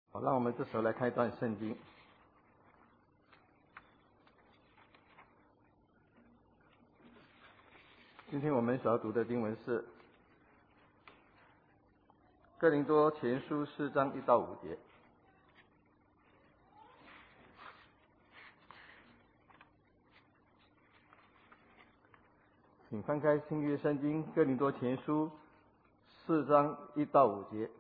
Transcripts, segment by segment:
好，让我们这时候来看一段圣经。今天我们所要读的经文是哥林多前书4章1到5节。请翻开新约圣经哥林多前书4章1到5节。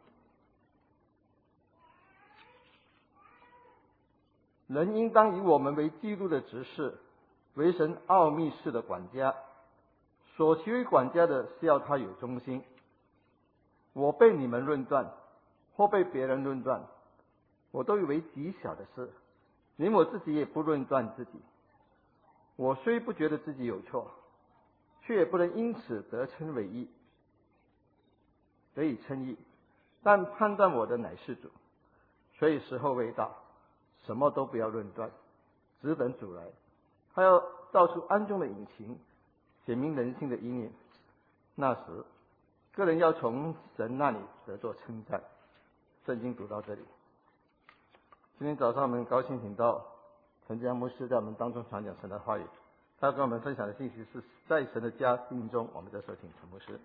人应当以我们为基督的执事，为神奥秘事的管家。所其为管家的是要他有忠心。我被你们论断，或被别人论断，我都以为极小的事，连我自己也不论断自己。我虽不觉得自己有错，却也不能因此得称为义，得以称义。但判断我的乃是主，所以时候未到，什么都不要论断，只等主来。他要照出暗中的隐情，显明人性的意念。那时个人要从神那里得作称赞。圣经读到这里。今天早上我们高兴请到陈江牧师在我们当中传讲神的话语。他跟我们分享的信息是在神的家定中。我们这时候请陈牧师。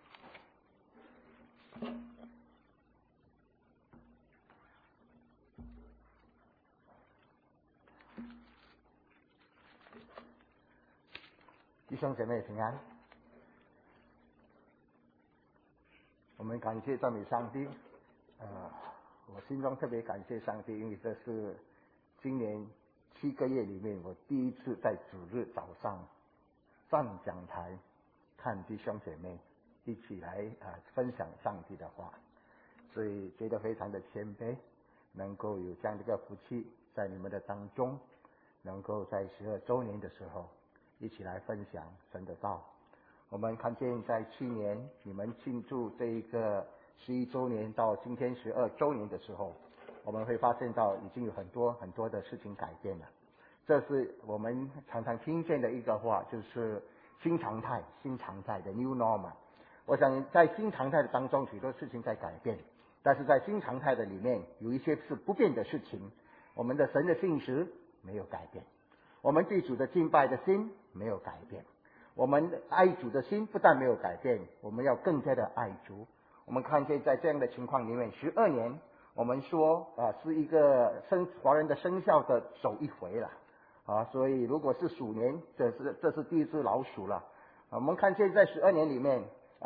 弟兄姐妹平安。我们感谢赞美上帝。我心中特别感谢上帝，因为这是今年7个月里面我第一次在主日早上上讲台看弟兄姐妹一起来分享上帝的话，所以觉得非常的谦卑，能够有这样的一个福气在你们的当中，能够在12周年的时候一起来分享神的道。我们看见在去年你们庆祝这一个11周年到今天12周年的时候，我们会发现到已经有很多很多的事情改变了。这是我们常常听见的一个话，就是新常态的 new normal。 我想在新常态的当中许多事情在改变，但是在新常态的里面有一些是不变的事情。我们的神的信实没有改变，我们对主的敬拜的心没有改变，我们爱主的心不但没有改变，我们要更加的爱主。我们看见在这样的情况里面，12年我们说是一个华人的生肖的走一回了所以如果是鼠年，这是第一只老鼠了。我们看见在12年里面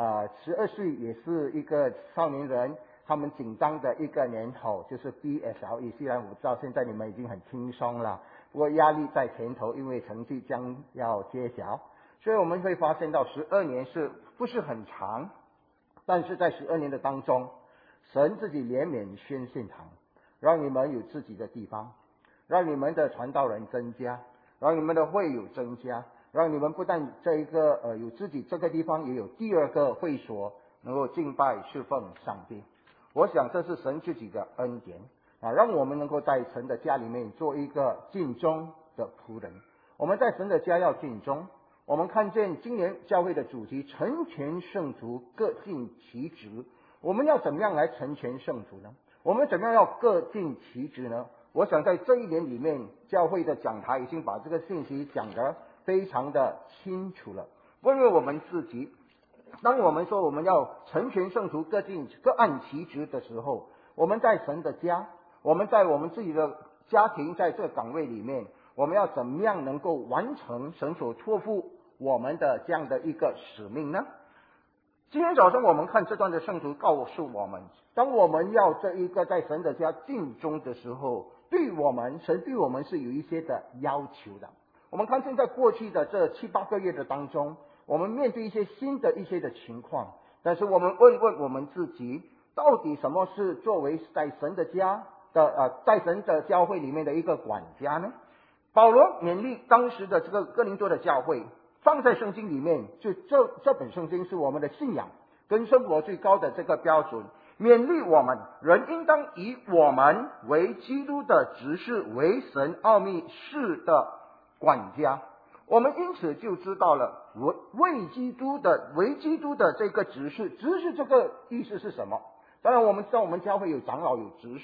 12岁也是一个少年人，他们紧张的一个年头就是 BSLE。 虽然我知道现在你们已经很轻松了，不过压力在前头，因为成绩将要揭晓。所以我们会发现到12年是不是很长，但是在12年的当中，神自己怜悯宣信堂，让你们有自己的地方，让你们的传道人增加，让你们的会友增加，让你们不但这一个有自己这个地方，也有第二个会所能够敬拜侍奉上帝。我想这是神自己的恩典让我们能够在神的家里面做一个尽忠的仆人。我们在神的家要尽忠。我们看见今年教会的主题成全圣徒，各尽其职。我们要怎么样来成全圣徒呢？我们怎么样要各尽其职呢？我想在这一年里面，教会的讲台已经把这个信息讲得非常的清楚了。问问我们自己，当我们说我们要成全圣徒，各按其职的时候，我们在神的家，我们在我们自己的家庭，在这个岗位里面，我们要怎么样能够完成神所托付我们的这样的一个使命呢？今天早上我们看这段的圣徒告诉我们，当我们要这一个在神的家尽忠的时候，神对我们是有一些的要求的。我们看见在过去的这7、8个月的当中，我们面对一些新的一些的情况，但是我们问问我们自己，到底什么是作为在神的家的在神的教会里面的一个管家呢？保罗勉励当时的这个哥林多的教会，放在圣经里面，就这本圣经是我们的信仰跟生活最高的这个标准，勉励我们人应当以我们为基督的执事，为神奥秘事的管家。我们因此就知道了为基督的这个执事这个意思是什么。当然我们知道我们教会有长老有执事，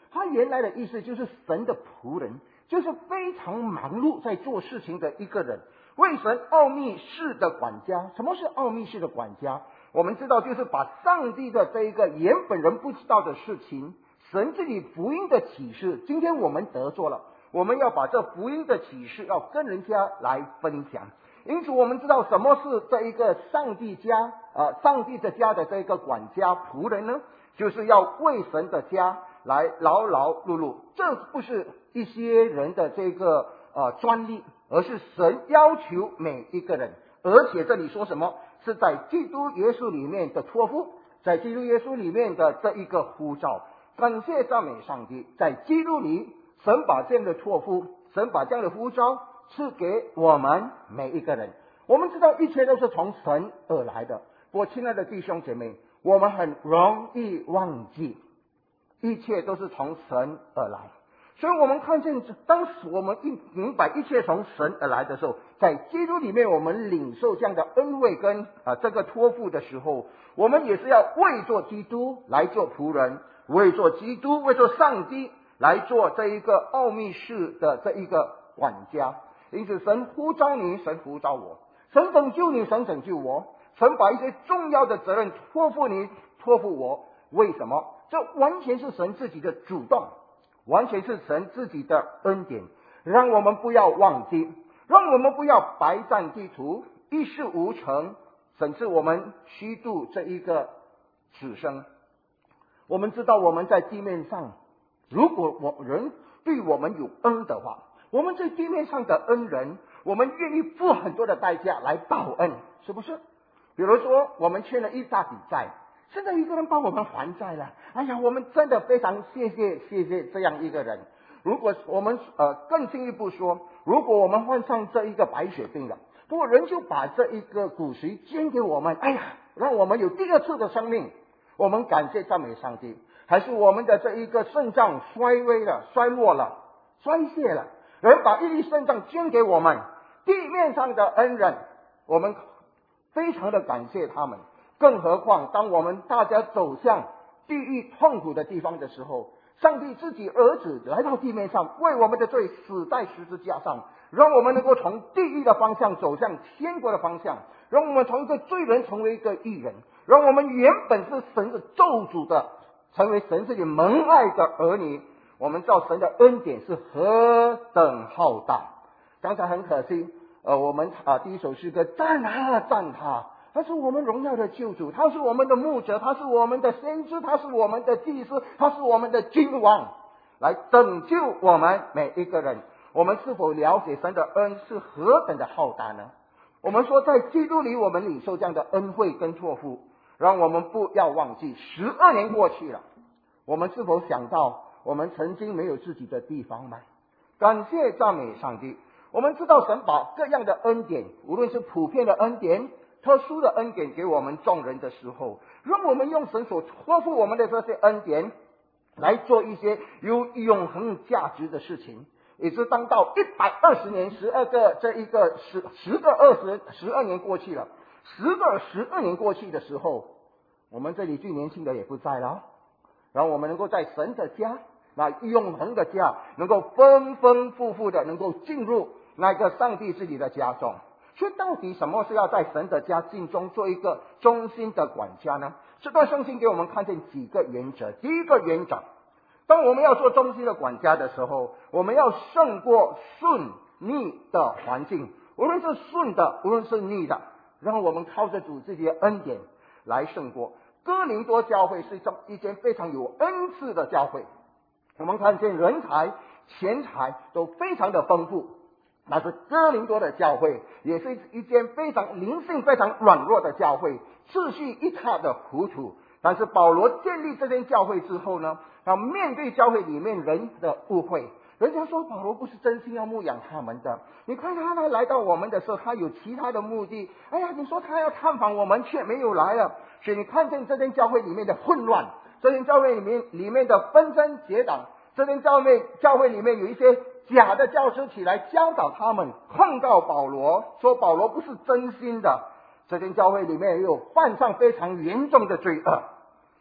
他原来的意思就是神的仆人，就是非常忙碌在做事情的一个人，为神奥秘事的管家。什么是奥秘事的管家？我们知道，就是把上帝的这一个原本人不知道的事情，神自己福音的启示，今天我们得着了，我们要把这福音的启示要跟人家来分享。因此我们知道什么是这一个上帝的家的这个管家仆人呢？就是要为神的家来劳劳碌碌。这不是一些人的这个专利，而是神要求每一个人。而且这里说什么？是在基督耶稣里面的托付，在基督耶稣里面的这一个呼召。感谢赞美上帝，在基督里，神把这样的托付，神把这样的呼召赐给我们每一个人。我们知道一切都是从神而来的。我亲爱的弟兄姐妹，我们很容易忘记一切都是从神而来。所以我们看见，当时我们明白一切从神而来的时候，在基督里面我们领受这样的恩惠跟这个托付的时候，我们也是要为做基督来做仆人，为做基督，为做上帝来做这一个奥秘事的这一个管家。因此神呼召你，神呼召我，神拯救你，神拯救我，神把一些重要的责任托付你，托付我。为什么？这完全是神自己的主动，完全是神自己的恩典。让我们不要忘记，让我们不要白占地图，一事无成，甚至我们虚度这一个此生。我们知道我们在地面上，如果人对我们有恩的话，我们在地面上的恩人，我们愿意付很多的代价来报恩，是不是？比如说我们欠了一大笔债，现在一个人帮我们还债了，哎呀，我们真的非常谢谢这样一个人。如果我们更进一步说，如果我们患上这一个白血病了，不过人就把这一个骨髓捐给我们，哎呀，让我们有第二次的生命，我们感谢赞美上帝。还是我们的这一个肾脏衰微了、衰弱了、衰竭了，人把一粒肾脏捐给我们，地面上的恩人，我们非常的感谢他们。更何况当我们大家走向地狱痛苦的地方的时候，上帝自己儿子来到地面上，为我们的罪死在十字架上，让我们能够从地狱的方向走向天国的方向，让我们从一个罪人成为一个义人，让我们原本是神的咒诅的成为神自己蒙爱的儿女。我们知道神的恩典是何等浩大。刚才很可惜我们第一首诗歌赞他，他是我们荣耀的救主，他是我们的牧者，他是我们的先知，他是我们的祭司，他是我们的君王，来拯救我们每一个人。我们是否了解神的恩是何等的浩大呢？我们说在基督里我们领受这样的恩惠跟托付，让我们不要忘记12年过去了，我们是否想到我们曾经没有自己的地方吗？感谢赞美上帝。我们知道神把各样的恩典，无论是普遍的恩典、特殊的恩典给我们众人的时候，让我们用神所托付我们的这些恩典来做一些有永恒价值的事情。也是当到120年12年过去了，12年过去的时候，我们这里最年轻的也不在了，然后我们能够在神的家，那永恒的家，能够丰丰富富的能够进入那个上帝自己的家中。所以到底什么是要在神的家境中做一个忠心的管家呢？这段圣经给我们看见几个原则。第一个原则，当我们要做忠心的管家的时候，我们要胜过顺逆的环境，无论是顺的，无论是逆的，让我们靠着主自己的恩典来胜过。哥林多教会是一间非常有恩赐的教会，我们看见人才、钱财都非常的丰富。但是哥林多的教会也是一间非常灵性非常软弱的教会，秩序一塌的糊涂。但是保罗建立这间教会之后呢，要面对教会里面人的误会，人家说保罗不是真心要牧养他们的，你看他来到我们的时候，他有其他的目的。哎呀，你说他要探访我们却没有来了，所以你看见这间教会里面的混乱，这间教会里面的纷争结党，这间教会里面有一些假的教师起来教导他们，控告保罗，说保罗不是真心的。这间教会里面也有犯上非常严重的罪恶。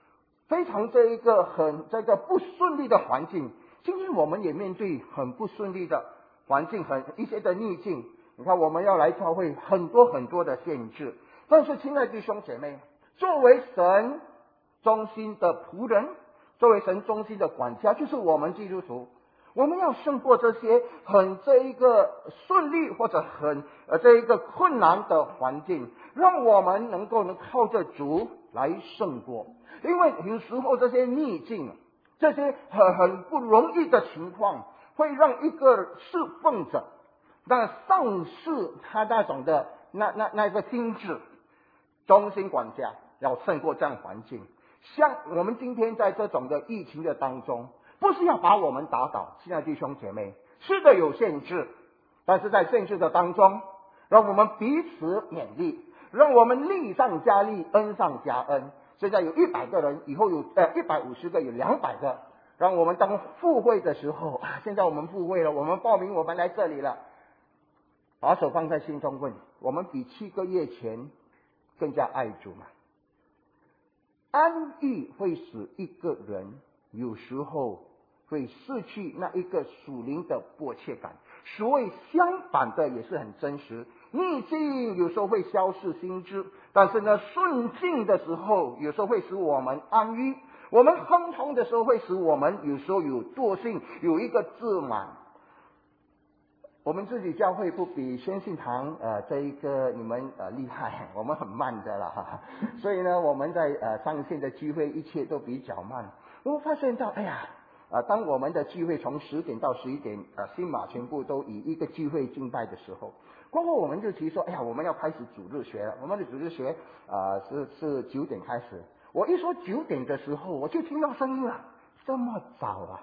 非常这个不顺利的环境。今天我们也面对很不顺利的环境，一些的逆境。你看，我们要来教会，很多的限制。但是，亲爱的弟兄姐妹，作为神忠心的仆人，作为神忠心的管家，就是我们基督徒，我们要胜过这些这一个顺利或者这一个困难的环境，让我们能靠着主来胜过。因为有时候这些逆境，这些很不容易的情况，会让一个侍奉者丧失他那种的那个心智，忠心管家要胜过这样环境。像我们今天在这种的疫情的当中，不是要把我们打倒，亲爱的弟兄姐妹，是的有限制，但是在限制的当中，让我们彼此勉励，让我们力上加力，恩上加恩。现在有100个人，以后有150个，有200个。让我们当复会的时候，现在我们复会了，我们报名，我们来这里了，把手放在心中问：我们比7个月前更加爱主吗？安逸会使一个人有时候会失去那一个属灵的迫切感，所谓相反的也是很真实。逆境有时候会消逝心智，但是呢，顺境的时候有时候会使我们安逸，我们亨通的时候会使我们有时候有惰性，有一个自满。我们自己教会不比宣信堂这一个你们厉害，我们很慢的啦，所以呢，我们在上线的聚会一切都比较慢。我发现到，当我们的聚会从10点到11点，新马全部都以一个聚会敬拜的时候，过后我们就提说，我们要开始主日学了。我们的主日学是9点开始。我一说9点的时候，我就听到声音了，这么早啊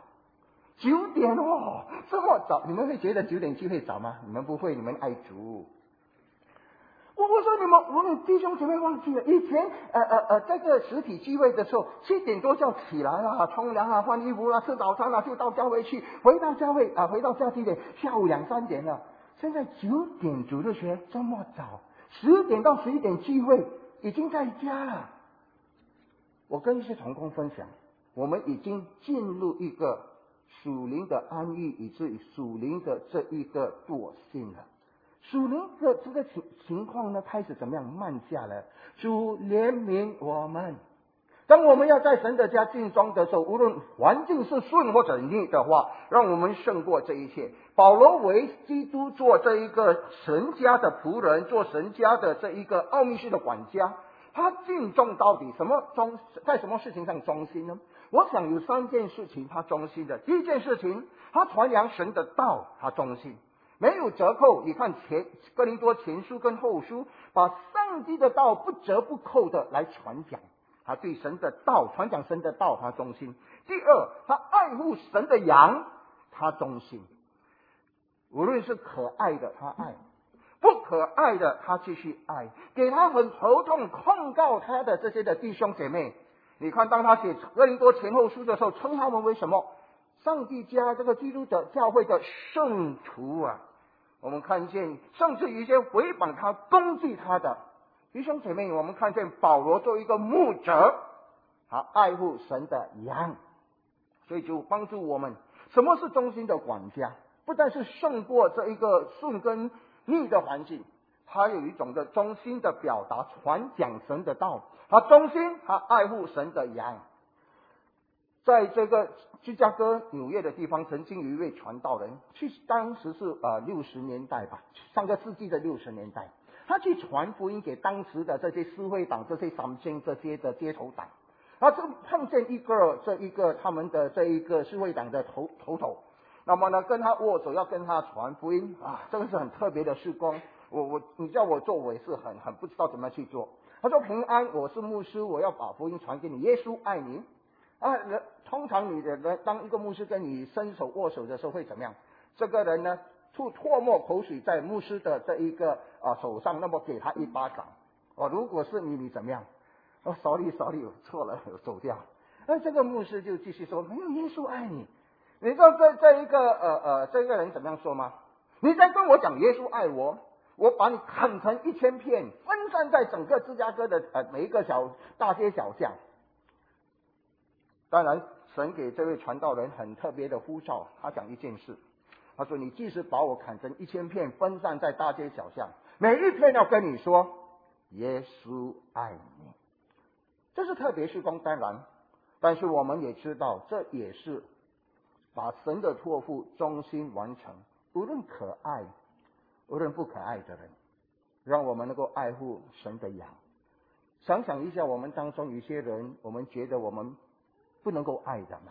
？9点哦，这么早？你们会觉得9点聚会早吗？你们不会，你们爱主。我说我们弟兄姐妹忘记了，以前这个实体聚会的时候，7点多就要起来了，冲凉啊，换衣服啊，吃早餐啊，就到教会去，回到家几点？下午2、3点了。现在9点主日学这么早，10点到11点聚会，已经在家了。我跟一些同工分享，我们已经进入一个属灵的安逸，以至于属灵的这一个惰性了。属灵的这个情况呢，开始怎么样慢下来？主怜悯我们。当我们要在神的家进庄的时候，无论环境是顺或者逆的话，让我们胜过这一切。保罗为基督做这一个神家的仆人，做神家的这一个奥秘式的管家，他尽忠到底。在什么事情上忠心呢？我想有3件事情他忠心的。第一件事情，他传扬神的道，他忠心，没有折扣。你看哥林多前书跟后书，把上帝的道不折不扣的来传讲。他对神的道，传讲神的道，他忠心。第二，他爱护神的羊，他忠心。无论是可爱的他爱，不可爱的他继续爱，给他很头痛控告他的这些的弟兄姐妹。你看，当他写哥林多前后书的时候，称他们为什么？上帝家这个基督的教会的圣徒啊！我们看见，甚至有一些诽谤他、攻击他的弟兄姐妹，我们看见保罗作为一个牧者，他爱护神的羊，所以就帮助我们。什么是忠心的管家？不但是胜过这一个顺跟逆的环境，他有一种的忠心的表达，传讲神的道。他忠心，他爱护神的羊。在这个芝加哥、纽约的地方，曾经有一位传道人，当时是60年代吧，上个世纪的60年代，他去传福音给当时的这些私会党、这些三星、这些的街头党。他就碰见这一个他们的这一个私会党的头头，那么呢跟他握手，要跟他传福音啊，这个是很特别的事工。你叫我做，我也是很不知道怎么去做。他说：平安，我是牧师，我要把福音传给你，耶稣爱你。通常你的人当一个牧师跟你伸手握手的时候会怎么样？这个人呢吐唾沫口水在牧师的这一个手上，那么给他一巴掌。如果是你怎么样？sorry， 我错了，走掉。这个牧师就继续说：没有，耶稣爱你。你知道这个人怎么样说吗？你在跟我讲耶稣爱我，我把你砍成1000片，分散在整个芝加哥的每一个大街小巷。 当然，神给这位传道人很特别的呼召，他讲一件事，他说：“你即使把我砍成1000片，分散在大街小巷，每一片要跟你说，耶稣爱你。”这是特别事工，当然，但是我们也知道，这也是把神的托付忠心完成，无论可爱，无论不可爱的人，让我们能够爱护神的羊。想想一下，我们当中有些人，我们觉得我们不能够爱的嘛。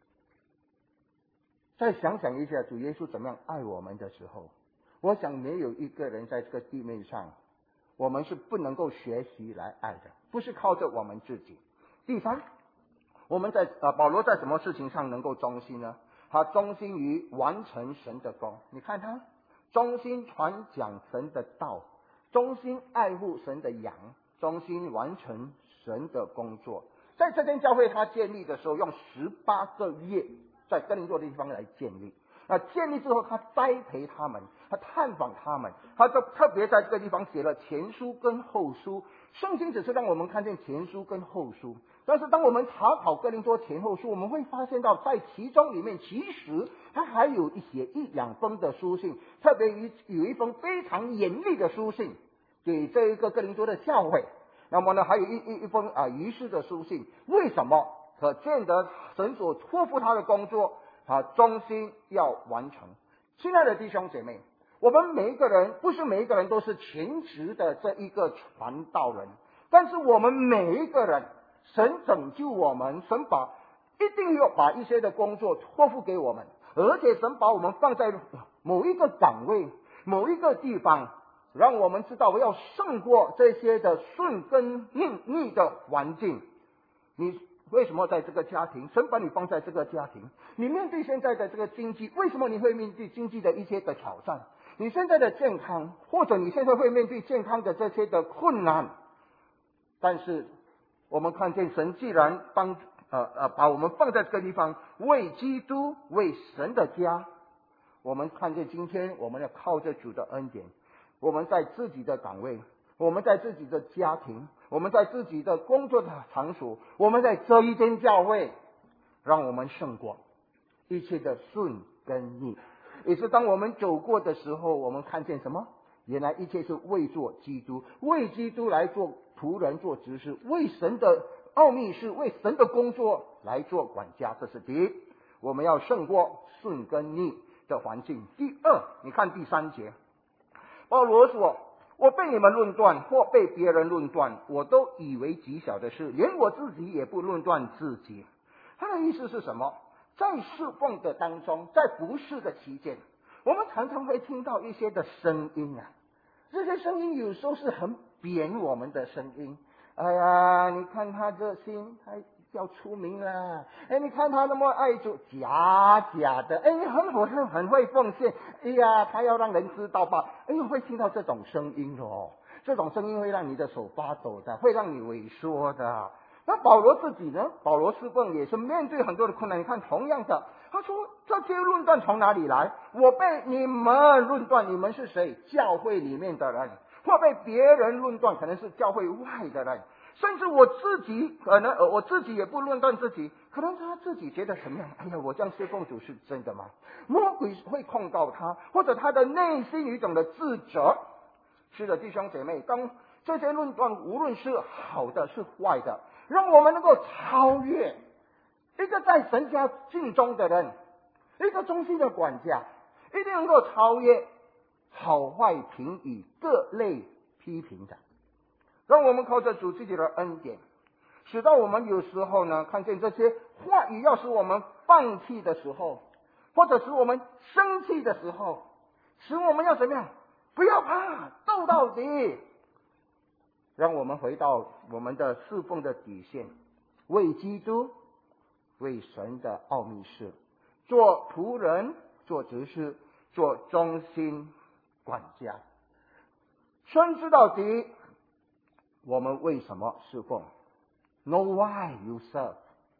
再想想一下，主耶稣怎么样爱我们的时候，我想没有一个人在这个地面上，我们是不能够学习来爱的，不是靠着我们自己。第三，我们保罗在什么事情上能够忠心呢？他忠心于完成神的工。你看他忠心传讲神的道，忠心爱护神的羊，忠心完成神的工作。在这间教会他建立的时候，用18个月在哥林多的地方来建立。那建立之后，他栽培他们，他探访他们，他就特别在这个地方写了前书跟后书。圣经只是让我们看见前书跟后书，但是当我们查考哥林多前后书，我们会发现到在其中里面，其实他还有1两封的书信，特别有一封非常严厉的书信给这一个哥林多的教会。那么呢，还有一封于是的书信。为什么？可见得神所托付他的工作，他忠心要完成。亲爱的弟兄姐妹，我们每一个人，不是每一个人都是全职的这一个传道人，但是我们每一个人，神拯救我们，神一定要把一些的工作托付给我们，而且神把我们放在某一个岗位、某一个地方，让我们知道我要胜过这些的顺跟逆的环境。你为什么在这个家庭？神把你放在这个家庭，你面对现在的这个经济，为什么你会面对经济的一些的挑战？你现在的健康，或者你现在会面对健康的这些的困难，但是我们看见神既然把我们放在这个地方，为基督，为神的家，我们看见今天我们要靠着主的恩典，我们在自己的岗位，我们在自己的家庭，我们在自己的工作的场所，我们在这一间教会，让我们胜过一切的顺跟逆。也是当我们走过的时候，我们看见什么？原来一切是为做基督，为基督来做仆人，做执事，为神的奥秘事，为神的工作来做管家。这是第一，我们要胜过顺跟逆的环境。第二，你看第3节，保罗说：“我被你们论断，或被别人论断，我都以为极小的事，连我自己也不论断自己。”他的意思是什么？在侍奉的当中，在服侍的期间，我们常常会听到一些的声音啊，这些声音有时候是很贬我们的声音。哎呀，你看他这心还要出名了，你看他那么爱主，假的，你很会奉献，哎呀，他要让人知道吧，会听到这种声音哦，这种声音会让你的手发抖的，会让你萎缩的。那保罗自己呢？保罗侍奉也是面对很多的困难。你看，同样的，他说这些论断从哪里来？我被你们论断，你们是谁？教会里面的人，或被别人论断，可能是教会外的人。甚至我自己我自己也不论断自己，可能他自己觉得什么样？哎呀，我这样侍奉主是真的吗？魔鬼会控告他，或者他的内心有一种的自责。是的，弟兄姐妹，当这些论断无论是好的是坏的，让我们能够超越一个在神家敬忠的人，一个忠心的管家，一定能够超越好坏评语各类批评的。让我们靠着主自己的恩典，使到我们有时候呢，看见这些话语要使我们放弃的时候，或者使我们生气的时候，使我们要怎么样？不要怕，斗到底。让我们回到我们的侍奉的底线，为基督，为神的奥秘事，做仆人，做执事，做忠心管家。深知到底我们为什么侍奉 ？Know why you serve。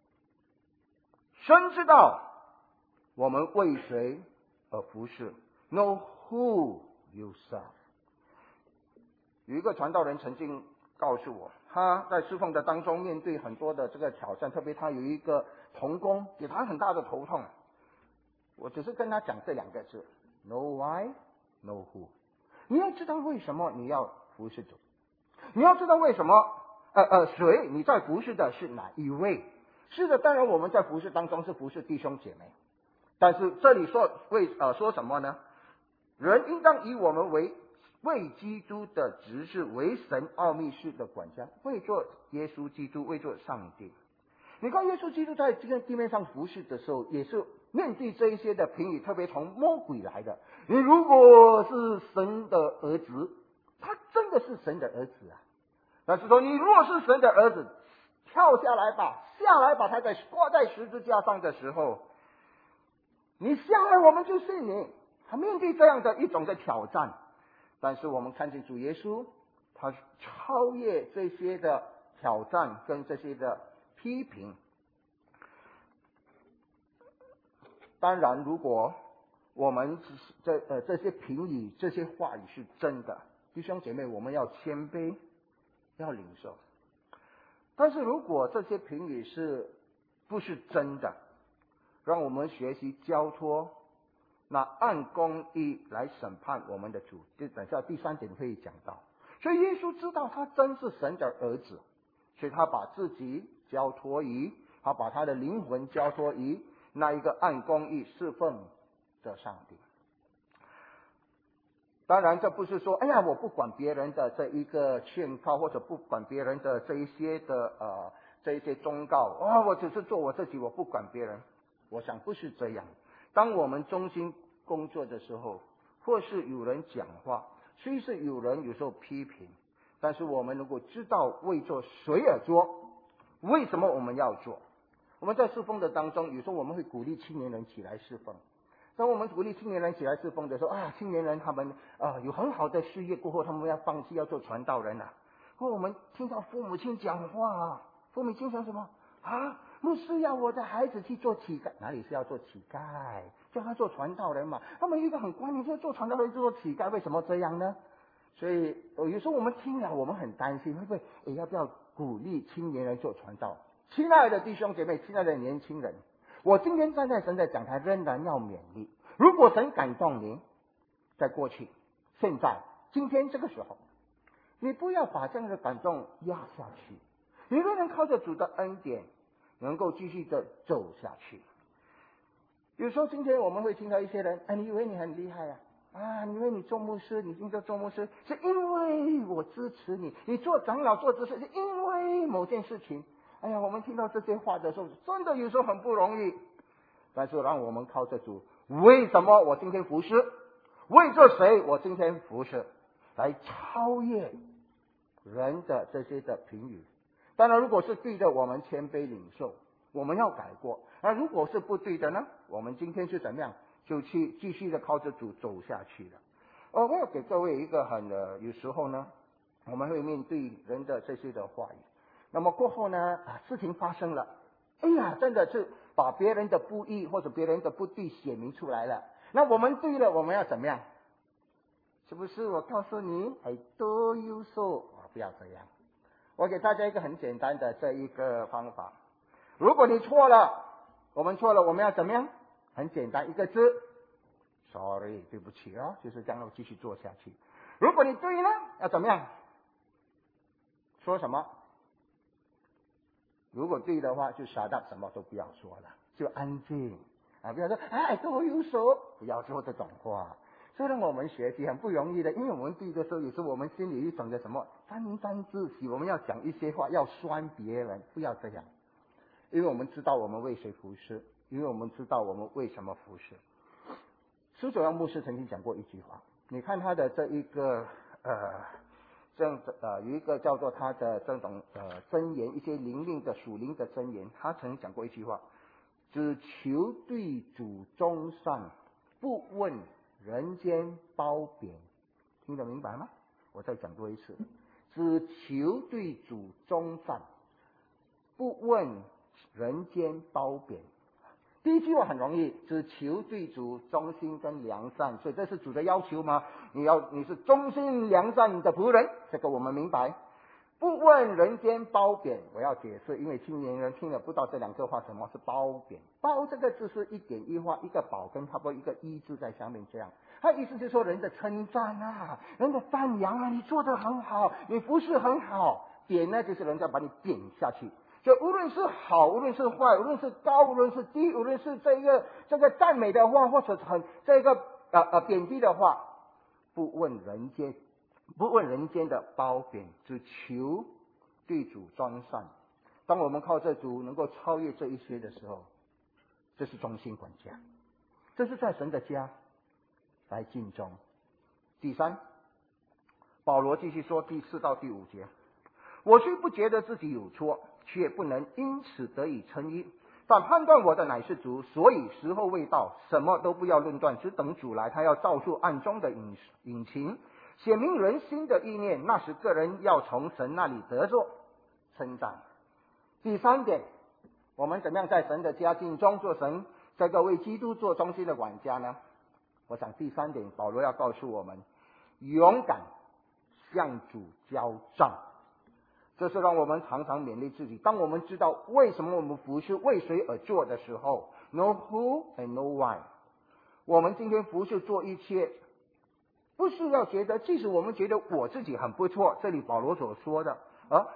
深知道我们为谁而服侍 ？Know who you serve。有一个传道人曾经告诉我， 他在侍奉的当中面对很多的这个挑战，特别他有一个同工给他很大的头痛。我只是跟他讲这2个字 ：No why, no who。你要知道为什么你要服侍主，你要知道为什么谁你在服侍的是哪一位。是的，当然我们在服侍当中是服侍弟兄姐妹，但是这里说什么呢？人应当以我们为基督的执事，为神奥秘事的管家，为做耶稣基督，为做上帝。你看耶稣基督在这个地面上服侍的时候，也是面对这一些的评语，特别从魔鬼来的。你如果是神的儿子，他真的是神的儿子啊。但是说你若是神的儿子，跳下来吧，下来把他挂在十字架上的时候，你下来我们就信你。他面对这样的一种的挑战，但是我们看见主耶稣，他超越这些的挑战跟这些的批评。当然，如果我们这些评语、这些话语是真的，弟兄姐妹，我们要谦卑，要领受。但是如果这些评语不是真的，让我们学习交托，那按公义来审判我们的主。等下第3点会讲到。所以耶稣知道他真是神的儿子，所以他把自己交托于，他把他的灵魂交托于那一个按公义侍奉的上帝。当然这不是说哎呀我不管别人的这一个劝告，或者不管别人的这一些忠告，我只是做我自己，我不管别人。我想不是这样。当我们忠心工作的时候，或是有人讲话，虽是有人有时候批评，但是我们如果知道为做谁而做，为什么我们要做。我们在侍奉的当中，有时候我们会鼓励青年人起来侍奉。当我们鼓励青年人起来侍奉的时候青年人他们有很好的事业过后，他们要放弃要做传道人或我们听到父母亲讲话父母亲讲什么牧师要我的孩子去做乞丐，哪里是要做乞丐，叫他做传道人嘛。他们有一个很观念，说做传道人做乞丐，为什么这样呢？所以有时候我们听了，我们很担心，会不会要不要鼓励青年人做传道？亲爱的弟兄姐妹，亲爱的年轻人，我今天站在神的讲台，仍然要勉励。如果神感动你，在过去、现在、今天这个时候，你不要把这样的感动压下去，你仍然靠着主的恩典，能够继续的走下去。有时候今天我们会听到一些人，你以为你很厉害你以为你做牧师，你今天做牧师是因为我支持你，你做长老做执事是因为某件事情。我们听到这些话的时候，真的有时候很不容易。但是让我们靠着主，为什么我今天服侍？为着谁我今天服侍？来超越人的这些的评语。当然如果是对的，我们谦卑领受，我们要改过。如果是不对的呢，我们今天是怎么样，就去继续的靠着主走下去了。我要给各位一个有时候呢，我们会面对人的这些的话语，那么过后呢事情发生了，真的是把别人的不义或者别人的不对写明出来了，那我们对了，我们要怎么样？是不是我告诉你多优秀，不要这样。我给大家一个很简单的这一个方法，如果你错了，我们错了，我们要怎么样？很简单，一个字 sorry， 对不起就是这样继续做下去。如果你对呢，要怎么样？说什么？如果对的话就shut up，什么都不要说了，就安静不要说多优秀，不要说这种话。虽然我们学习很不容易的，因为我们对的时候，有时候我们心里一种的什么沾沾自喜，我们要讲一些话要酸别人，不要这样。因为我们知道我们为谁服侍，因为我们知道我们为什么服侍。苏佐阳牧师曾经讲过一句话，你看他的这一个有一个叫做他的这种箴言，一些灵命的属灵的箴言，他曾经讲过一句话，只求对主忠善，不问人间褒贬。听得明白吗？我再讲多一次，只求对主忠善，不问人间褒贬。第一句话很容易，只求对主忠心跟良善，所以这是主的要求吗？你是忠心良善的仆人，这个我们明白。 不问人间褒贬。我要解释，因为青年人听了不知道这两个话什么是褒贬。褒这个字是一点一画，一个宝跟差不多一个一字在下面这样。他意思就是说人的称赞啊，人的赞扬啊，你做得很好，你服侍很好。贬呢，就是人家把你贬下去。就无论是好，无论是坏，无论是高，无论是低，无论是这个赞美的话，或者这个贬低的话，不问人间的褒贬，只求对主专善。当我们靠这主能够超越这一些的时候，这是忠心管家，这是在神的家来尽忠。第三，保罗继续说第4到第5节，我虽不觉得自己有错，却不能因此得以称义，但判断我的乃是主，所以时候未到，什么都不要论断，只等主来，他要照出暗中的隐情，显明人心的意念，那时个人要从神那里得着称赞。第3点，我们怎么样在神的家尽忠，做神这个为基督做忠心的管家呢？我想第3点，保罗要告诉我们，勇敢向主交账。这是让我们常常勉励自己，当我们知道为什么我们服侍为谁而做的时候， know who and know why。 我们今天服侍做一切，不是要觉得，即使我们觉得我自己很不错，这里保罗所说的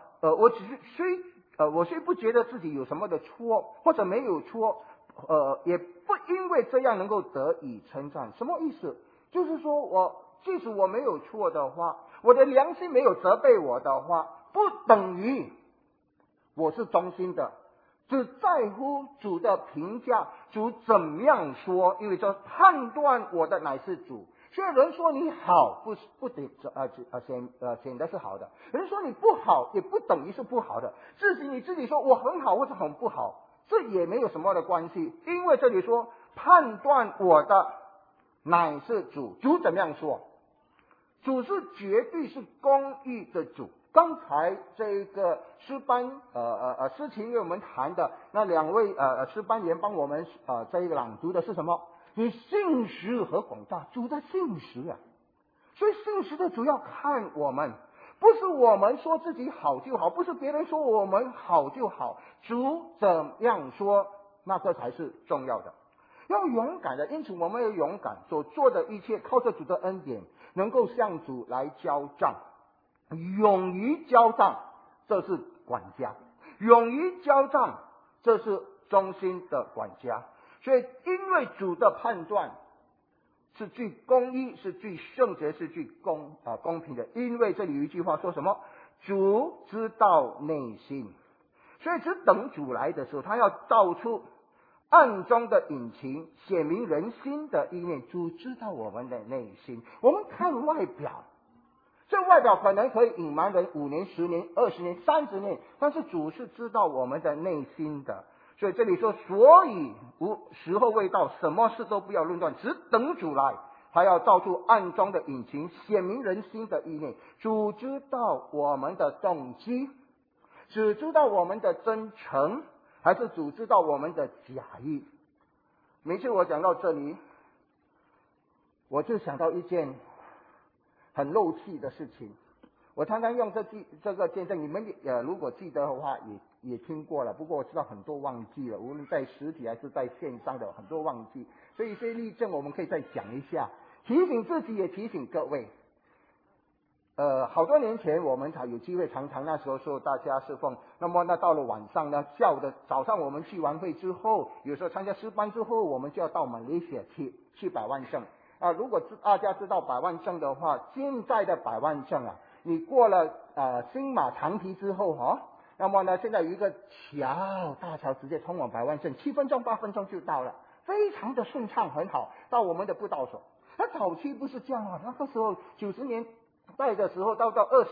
我虽不觉得自己有什么的错，或者没有错，也不因为这样能够得以称赞。什么意思？就是说即使我没有错的话，我的良心没有责备我的话，不等于我是忠心的，只在乎主的评价，主怎么样说，因为这判断我的乃是主。所以人说你好，不得显得是好的；人说你不好，也不等于是不好的。至于你自己说我很好或者很不好，这也没有什么的关系，因为这里说判断我的乃是主。主怎么样说？主是绝对是公义的主。刚才这个诗班诗情为我们谈的那2位诗班员帮我们这一个朗读的是什么？你信实和广大，主的信实啊！所以信实的主要看我们，不是我们说自己好就好，不是别人说我们好就好，主怎样说，那个才是重要的。要勇敢的，因此我们要勇敢，所做的一切靠着主的恩典，能够向主来交账。勇于交账，这是管家；勇于交账，这是忠心的管家。所以因为主的判断是最公义，是最圣洁，是最公平的。因为这里有一句话说什么？主知道内心。所以只等主来的时候，他要照出暗中的隐情，显明人心的意念。主知道我们的内心。我们看外表，这外表可能可以隐瞒人5年、10年、20年、30年，但是主是知道我们的内心的。所以这里说，所以时候未到，什么事都不要论断，只等主来，他要照出暗中的隐情，显明人心的意念。主知道我们的动机，只知道我们的真诚，还是主知道我们的假意？每次我讲到这里，我就想到一件很漏气的事情。我常常用这个见证，你们如果记得的话也听过了，不过我知道很多忘记了，无论在实体还是在线上的很多忘记，所以一些例证我们可以再讲一下，提醒自己也提醒各位。好多年前我们才有机会，常常那时候说大家侍奉，那么到了晚上呢，早上我们聚完会之后，有时候参加诗班之后，我们就要到马来西亚去百万证如果大家知道百万证的话，现在的百万证你过了新马长堤之后那么呢，现在有一个大桥直接通往百万镇，7分钟8分钟就到了，非常的顺畅，很好，到我们的布道所。那早期不是这样那个时候90年代的时候，到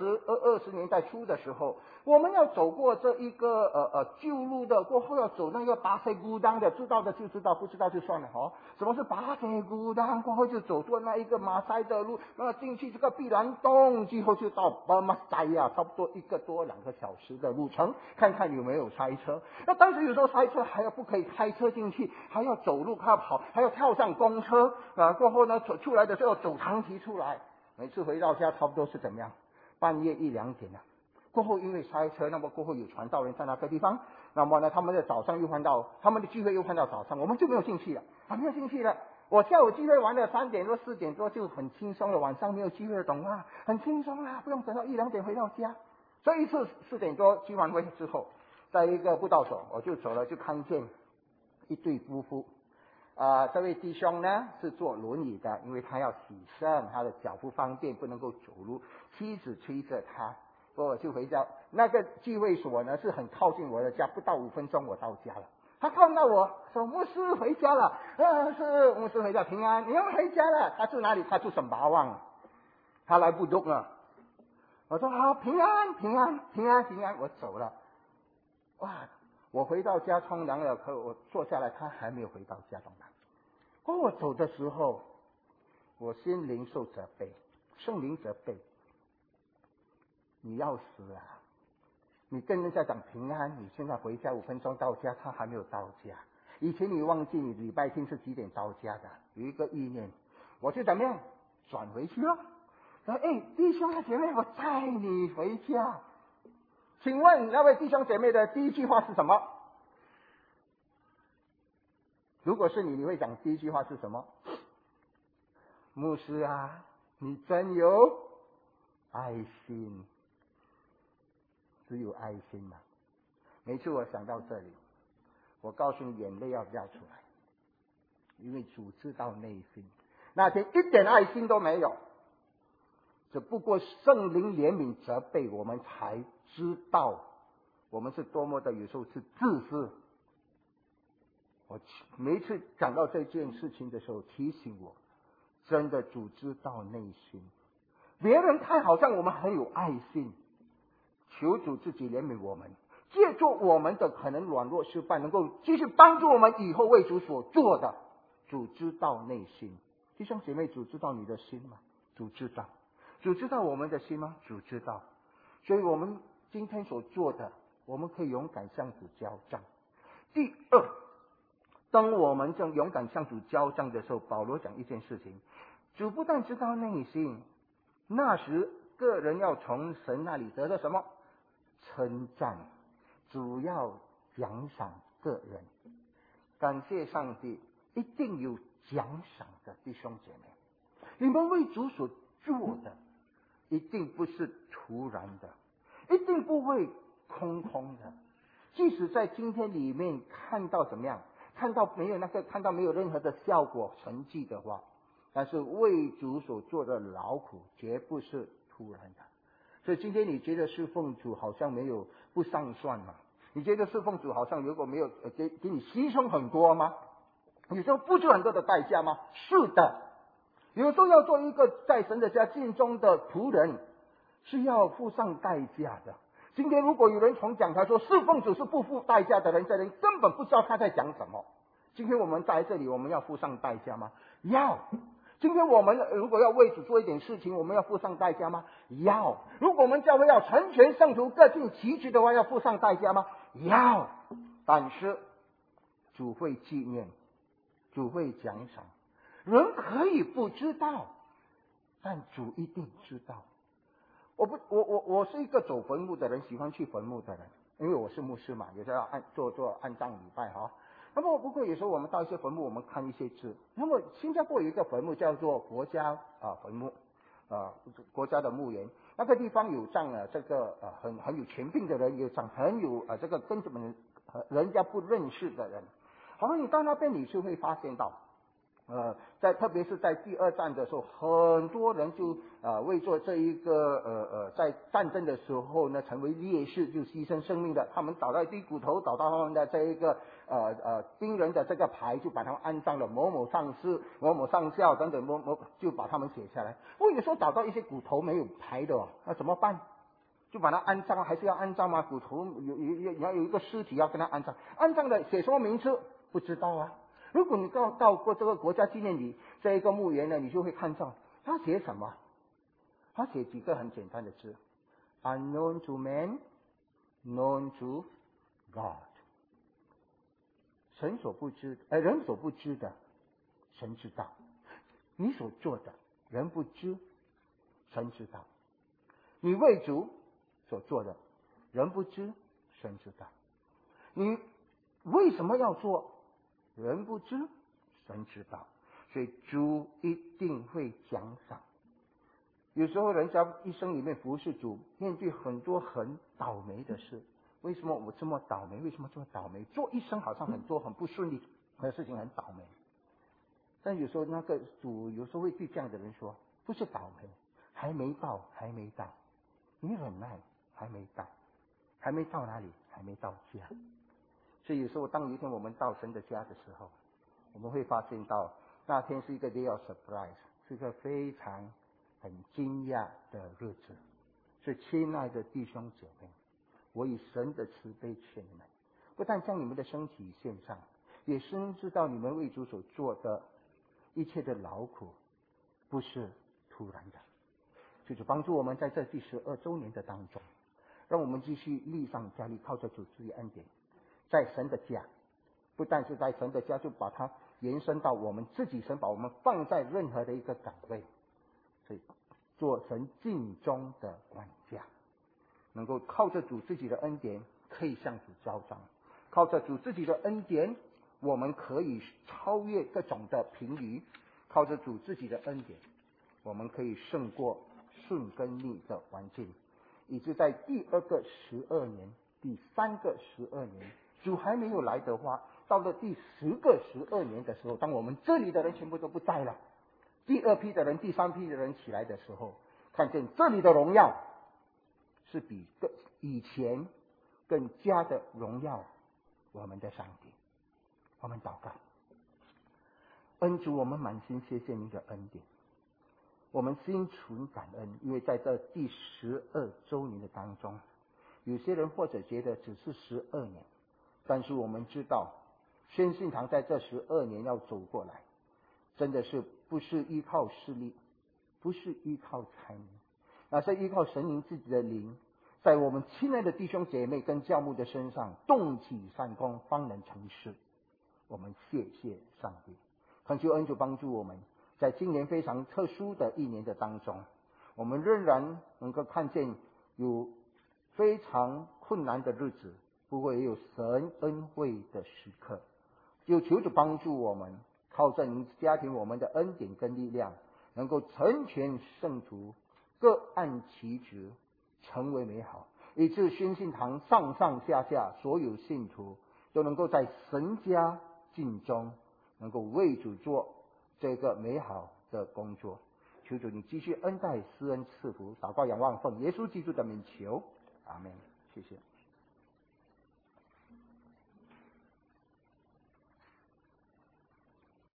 20年代初的时候，我们要走过这一个旧路的，过后要走那个巴塞古当的，知道的就知道，不知道就算了什么是巴塞古当？过后就走过那一个马赛的路，进去这个碧兰洞，最后就到马赛差不多1个多2个小时的路程，看看有没有塞车。那当时有时候塞车还要不可以开车进去，还要走路，还要跑，还要跳上公车过后呢，出来的时候走长堤出来。每次回到家差不多是怎么样？半夜1、2点过后因为塞车，那么过后有传道人在那个地方，那么呢，他们的早上又换到他们的聚会又换到早上，我们就没有兴趣了，没有兴趣了。我下午聚会完了3点多4点多就很轻松了，晚上没有聚会了，懂吗？很轻松啦，不用等到1、2点回到家。所以一次4点多聚完会之后，在一个布道所我就走了，就看见一对夫妇。这位弟兄呢是坐轮椅的，因为他要洗肾，他的脚不方便，不能够走路。妻子推着他，我就回家。那个聚会所呢是很靠近我的家，不到5分钟我到家了。他看到我说：“牧师回家了。”是牧师回家平安，你要回家了。他住哪里？他住省巴旺，他来不动了。我说：“好，平安，平安，平安，平安。”我走了。哇！我回到家冲凉了，可我坐下来，他还没有回到家，懂吗？当我走的时候，我心灵受责备，圣灵责备，你要死啊！你跟人家讲平安，你现在回家5分钟到家，他还没有到家。以前你忘记你礼拜天是几点到家的？有一个意念，我就怎么样转回去了。说：“弟兄姐妹，我载你回家。”请问那位弟兄姐妹的第一句话是什么？如果是你会讲第一句话是什么？牧师啊，你真有爱心。只有爱心嘛。每次我想到这里，我告诉你，眼泪要掉出来，因为主知道内心。那天一点爱心都没有，只不过圣灵怜悯责备我们，才知道我们是多么的有时候是自私。我每一次讲到这件事情的时候，提醒我，真的主知道内心。别人看好像我们很有爱心，求主自己怜悯我们，借助我们的可能软弱失败，能够继续帮助我们以后为主所做的。主知道内心。弟兄姐妹，主知道你的心吗？主知道。主知道我们的心吗？主知道。所以我们今天所做的，我们可以勇敢向主交账。第二，当我们正勇敢向主交账的时候，保罗讲一件事情，主不但知道内心，那时个人要从神那里得到什么？称赞，主要奖赏个人。感谢上帝，一定有奖赏的，弟兄姐妹。你们为主所做的，一定不是突然的，一定不会空空的。即使在今天里面看到怎么样，看到没有任何的效果成绩的话，但是为主所做的劳苦绝不是突然的。所以今天你觉得侍奉主好像没有不上算吗？你觉得侍奉主好像如果没有给你牺牲很多吗？有时候付出很多的代价吗？是的。有时候要做一个在神的家尽忠的仆人，是要付上代价的。今天如果有人从讲台说侍奉主是不付代价的人，这人根本不知道他在讲什么。今天我们在这里，我们要付上代价吗？要。今天我们如果要为主做一点事情，我们要付上代价吗？要。如果我们教会要成全圣徒各尽其职的话，要付上代价吗？要。但是主会纪念，主会奖赏。人可以不知道，但主一定知道。我是一个走坟墓的人，喜欢去坟墓的人，因为我是牧师嘛，有时候要做安葬礼拜哈。那么不过有时候我们到一些坟墓，我们看一些字。那么新加坡有一个坟墓叫做国家坟墓，国家的墓园，那个地方有葬了这个很有权柄的人，有葬很有这个根本人家不认识的人。好像你到那边你就会发现到。特别是在第2战的时候，很多人就为做这一个在战争的时候呢，成为烈士，就牺牲生命的。他们找到一堆骨头，找到他们的这一个兵人的这个牌，就把他们安葬了，某某上士、某某上校等等，就把他们写下来。不过有时候找到一些骨头没有牌的，那怎么办？就把它安葬，还是要安葬吗？骨头要有一个尸体要跟他安葬，安葬的写什么名字不知道啊。如果你到过这个国家纪念里这一个墓园呢，你就会看到他写什么？他写几个很简单的字 ：Unknown to man, known to God。人所不知的，神知道；你所做的，人不知，神知道。你为主所做的， 人不知，神知道。你为什么要做？人不知，神知道。所以主一定会奖赏。有时候人家一生里面服侍主，面对很多很倒霉的事。为什么我这么倒霉？为什么这么倒霉？做一生好像很多很不顺利的事情，很倒霉。但有时候那个主有时候会对这样的人说：不是倒霉，还没到，还没到，你忍耐，还没到，还没到哪里？还没到家。所以有时候当有一天我们到神的家的时候，我们会发现到那天是一个 day of surprise， 是一个非常很惊讶的日子。所以亲爱的弟兄姐妹，我以神的慈悲劝你们，不但将你们的身体献上，也深知道你们为主所做的一切的劳苦不是突然的。就是帮助我们在这第12周年的当中，让我们继续力上加力，靠着主自己恩典，在神的家，不但是在神的家，就把它延伸到我们自己，神把我们放在任何的一个岗位，所以做神尽忠的管家，能够靠着主自己的恩典可以向主交账，靠着主自己的恩典我们可以超越各种的评语，靠着主自己的恩典我们可以胜过顺跟逆的环境，以致在第2个12年、第3个12年，主还没有来的话，到了第10个12年的时候，当我们这里的人全部都不在了，第2批的人、第3批的人起来的时候，看见这里的荣耀是比以前更加的荣耀我们的上帝。我们祷告，恩主，我们满心谢谢您的恩典，我们心存感恩，因为在这第12周年的当中，有些人或者觉得只是12年，但是我们知道宣信堂在这12年要走过来，真的是不是依靠势力，不是依靠才能，而是依靠神灵自己的灵，在我们亲爱的弟兄姐妹跟教牧的身上动起善功，方能成事。我们谢谢上帝，恳求恩主帮助我们，在今年非常特殊的一年的当中，我们仍然能够看见有非常困难的日子，不过也有神恩惠的时刻。就求主帮助我们，靠着您加添我们的恩典跟力量，能够成全圣徒，各按其职，成为美好，以致宣信堂上上下下所有信徒都能够在神家尽忠，能够为主做这个美好的工作。求主你继续恩待、施恩赐福，祷告仰望奉耶稣基督的名求，阿们。谢谢。